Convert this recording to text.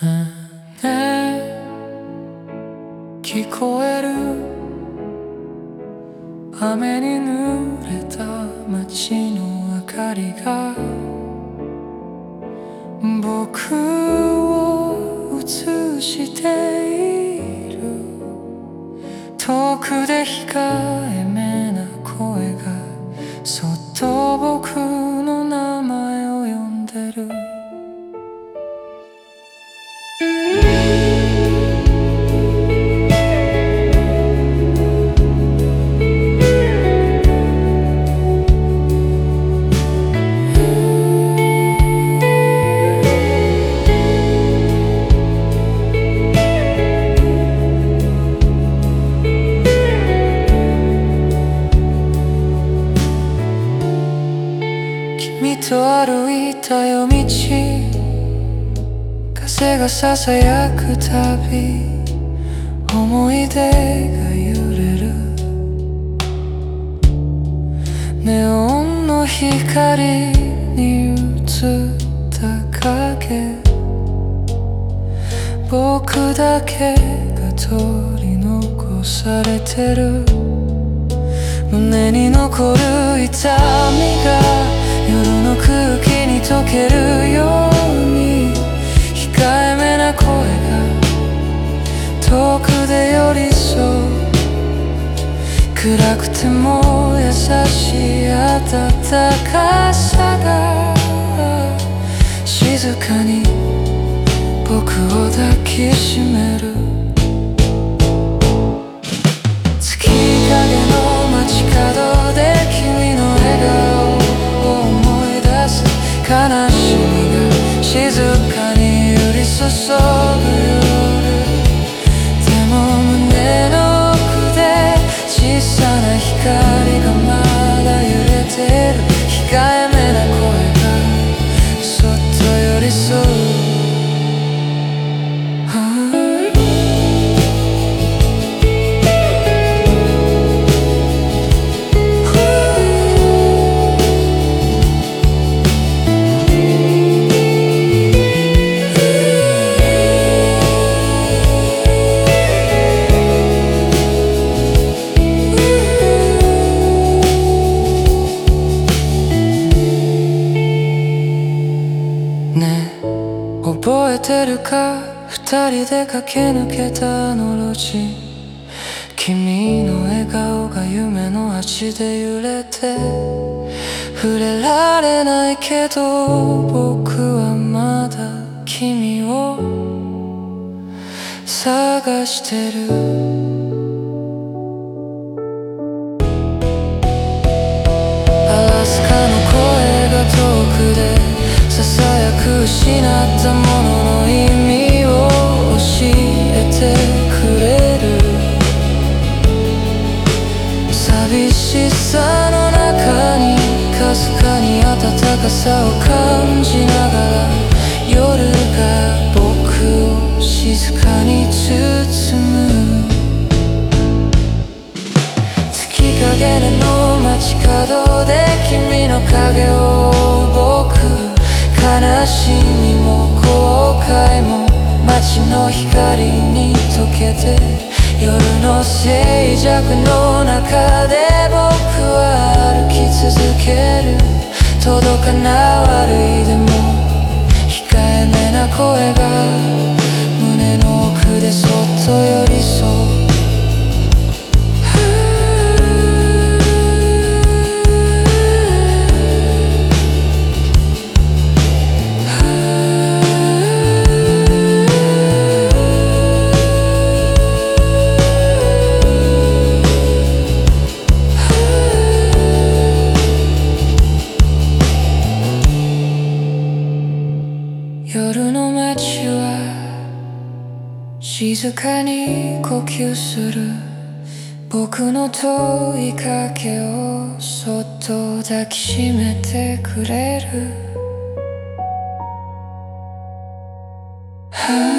ね聞こえる雨に濡れた街の明かりが僕を映している。遠くで控えめな声がそっと僕の名前を呼んでる。君と歩いた夜道、風がささやくたび思い出が揺れる。ネオンの光に映った影、僕だけが取り残されてる。胸に残る痛みが夜の空気に溶けるように、控えめな声が遠くで寄り添う。暗くても優しい暖かさが静かに僕を抱きしめる。月影の街角で君の笑顔を思い出す。悲しみが静かに降り注ぐ夜、でも胸の奥で小さな光がまだ揺れてる。控えめな声がそっと寄り添う。覚えてるか、二人で駆け抜けたあの路地。君の笑顔が夢の足で揺れて、触れられないけど僕はまだ君を探してる。アラスカの声が遠くでささやく失ったものの意味を教えてくれる。寂しさの中にかすかに温かさを感じながら、夜が僕を静かに包む。月影の街角で君の影を僕、悲しみも後悔も街の光に溶けて、夜の静寂の中で僕は歩き続ける。届かない悪いでも控えめな声が胸の奥でそっと寄り添う。夜の街は静かに呼吸する。僕の問いかけをそっと抱きしめてくれる。